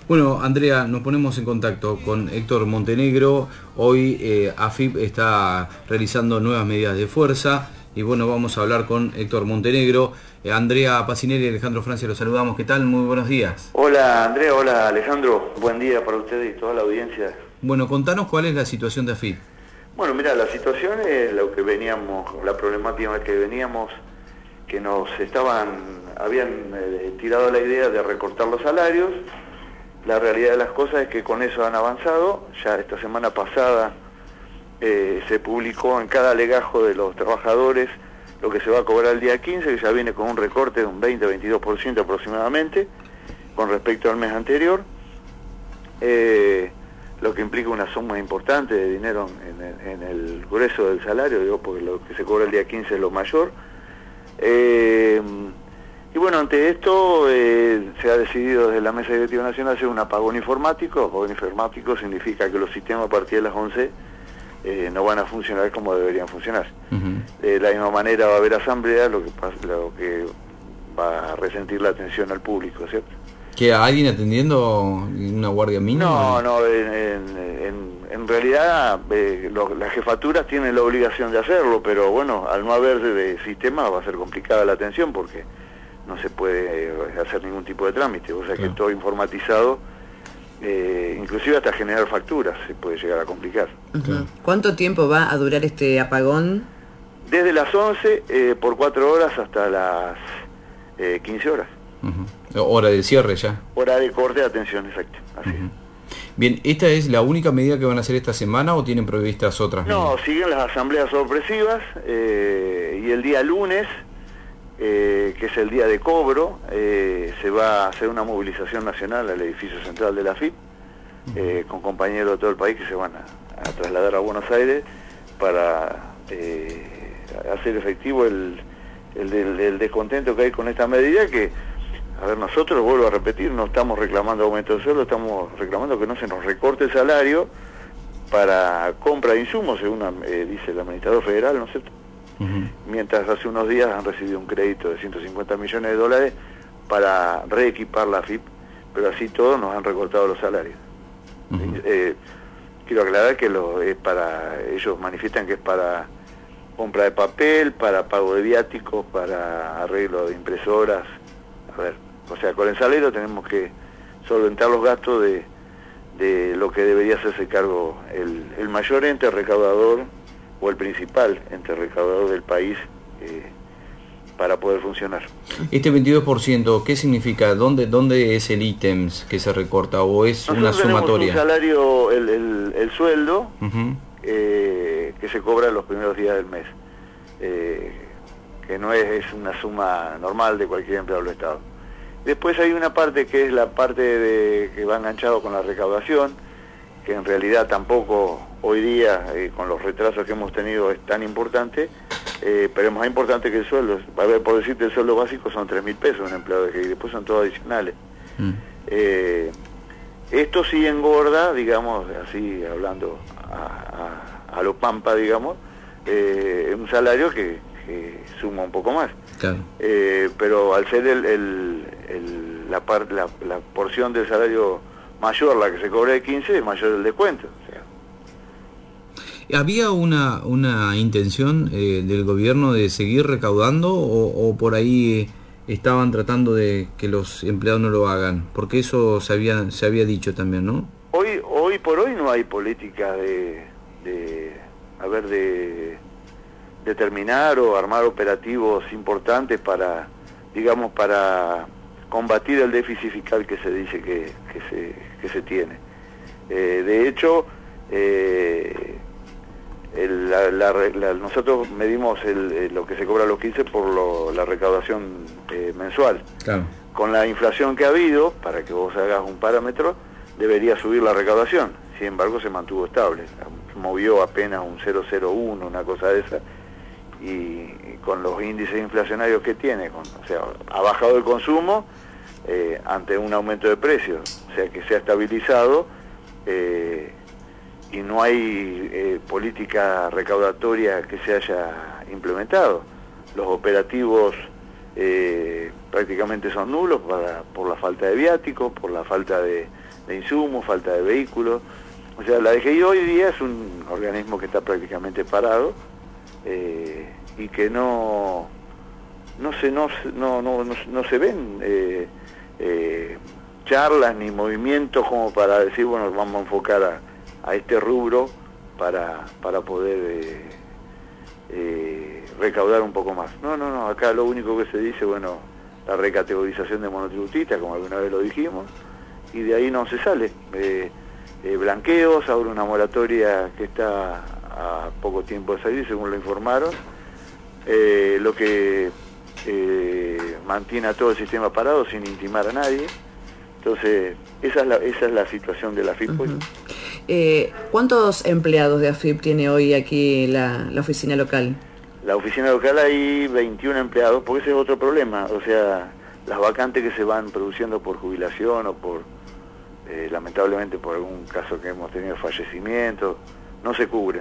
Bueno, Andrea, nos ponemos en contacto con Héctor Montenegro. Hoy AFIP está realizando nuevas medidas de fuerza y bueno, vamos a hablar con Héctor Montenegro. Andrea Pacinelli y Alejandro Francia, los saludamos. ¿Qué tal? Muy buenos días. Hola Andrea, hola Alejandro, buen día para ustedes y toda la audiencia. Bueno, contanos cuál es la situación de AFIP. Bueno, mira, la situación es lo que veníamos, la problemática que veníamos, que habían tirado la idea de recortar los salarios. La realidad de las cosas es que con eso han avanzado. Ya esta semana pasada se publicó en cada legajo de los trabajadores lo que se va a cobrar el día 15, que ya viene con un recorte de un 20-22% aproximadamente con respecto al mes anterior, lo que implica una suma importante de dinero en el grueso del salario, digo, porque lo que se cobra el día 15 es lo mayor. Y bueno, ante esto se ha decidido desde la Mesa Directiva Nacional hacer un apagón informático. Apagón informático significa que los sistemas a partir de las 11 no van a funcionar como deberían funcionar. De la misma manera va a haber asamblea, lo que va a resentir la atención al público, ¿cierto? ¿Queda alguien atendiendo una guardia mínima? No, en realidad las jefaturas tienen la obligación de hacerlo, pero bueno, al no haber de sistema va a ser complicada la atención porque no se puede hacer ningún tipo de trámite, o sea que todo informatizado, inclusive hasta generar facturas se puede llegar a complicar. ¿Cuánto tiempo va a durar este apagón? Desde las 11 por 4 horas hasta las 15 horas. Hora de cierre ya. Hora de corte de atención, exacto. Así es. Bien, ¿esta es la única medida que van a hacer esta semana o tienen previstas otras medidas? No, siguen las asambleas sorpresivas y el día lunes, que es el día de cobro, se va a hacer una movilización nacional al edificio central de la AFIP, con compañeros de todo el país que se van a trasladar a Buenos Aires para hacer efectivo el descontento que hay con esta medida que, a ver, nosotros, vuelvo a repetir, no estamos reclamando aumento de sueldo, estamos reclamando que no se nos recorte el salario para compra de insumos, según dice el administrador federal, ¿no es cierto? Mientras hace unos días han recibido un crédito de 150 millones de dólares para reequipar la AFIP, pero así todos nos han recortado los salarios. Quiero aclarar que ellos manifiestan que es para compra de papel, para pago de viáticos, para arreglo de impresoras. A ver, o sea, con el salario tenemos que solventar los gastos de lo que debería hacerse cargo el mayor ente recaudador o el principal ente recaudador del país para poder funcionar. Este 22%, ¿qué significa? ¿Dónde es el ítems que se recorta o es una sumatoria? Un salario, el sueldo que se cobra los primeros días del mes, que no es una suma normal de cualquier empleado del Estado. Después hay una parte que es la parte que va enganchado con la recaudación, que en realidad tampoco hoy día, con los retrasos que hemos tenido, es tan importante, pero es más importante que el sueldo. A ver, por decirte, el sueldo básico son 3.000 pesos un empleado, y después son todos adicionales. Esto sí engorda, digamos, así hablando a lo pampa, digamos, un salario que suma un poco más. Claro. Pero al ser la porción del salario mayor, la que se cobra de 15, es mayor el descuento. O sea. ¿Había una intención del gobierno de seguir recaudando o por ahí estaban tratando de que los empleados no lo hagan? Porque eso se había dicho también, ¿no? Hoy por hoy no hay política de determinar o armar operativos importantes para combatir el déficit fiscal que se dice que se tiene. De hecho, nosotros medimos lo que se cobra a los 15 por la recaudación mensual. Claro. Con la inflación que ha habido, para que vos hagas un parámetro, debería subir la recaudación. Sin embargo, se mantuvo estable. Movió apenas un 0,01, una cosa de esa. Y con los índices inflacionarios que tiene, o sea, ha bajado el consumo ante un aumento de precios, o sea que se ha estabilizado y no hay política recaudatoria que se haya implementado. Los operativos prácticamente son nulos por la falta de viáticos, por la falta de de insumos, falta de vehículos. O sea, la DGI hoy día es un organismo que está prácticamente parado y que no se ven charlas ni movimientos como para decir, bueno, vamos a enfocar a este rubro para poder recaudar un poco más. No, acá lo único que se dice, bueno, la recategorización de monotributistas, como alguna vez lo dijimos, y de ahí no se sale. Blanqueos, ahora una moratoria que está a poco tiempo de salir, según lo informaron, lo que mantiene a todo el sistema parado sin intimar a nadie. Entonces, esa es la situación de la AFIP hoy. ¿Cuántos empleados de AFIP tiene hoy aquí la oficina local? La oficina local hay 21 empleados, porque ese es otro problema. O sea, las vacantes que se van produciendo por jubilación o por, lamentablemente por algún caso que hemos tenido fallecimiento, no se cubren.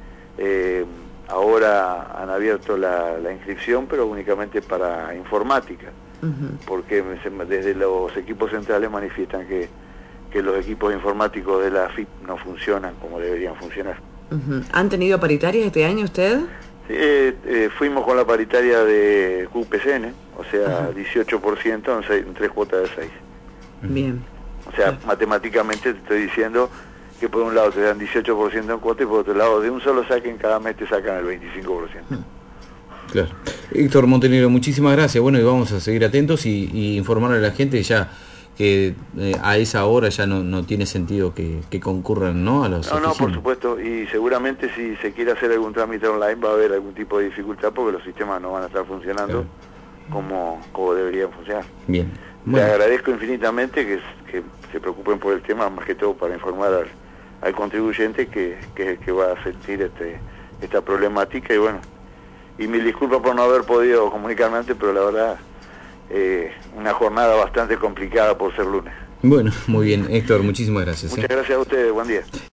Ahora han abierto la inscripción, pero únicamente para informática, porque desde los equipos centrales manifiestan que los equipos informáticos de la AFIP no funcionan como deberían funcionar. ¿Han tenido paritarias este año usted? Fuimos con la paritaria de QPCN, o sea, 18% en 3 cuotas de 6. Bien. O sea, matemáticamente te estoy diciendo que por un lado te dan 18% en cuota y por otro lado de un solo saque en cada mes te sacan el 25%. Claro. Héctor Montenegro, muchísimas gracias. Bueno, y vamos a seguir atentos y informarle a la gente ya que a esa hora ya no tiene sentido que concurran, ¿no? A los oficinas. No, por supuesto, y seguramente si se quiere hacer algún trámite online va a haber algún tipo de dificultad porque los sistemas no van a estar funcionando como deberían funcionar. Bien. Bueno. Le agradezco infinitamente que se preocupen por el tema, más que todo para informar al contribuyente que es el que va a sentir esta problemática, y bueno, y mil disculpas por no haber podido comunicarme antes, pero la verdad una jornada bastante complicada por ser lunes. Bueno, muy bien, Héctor, muchísimas gracias. Muchas gracias a ustedes, buen día.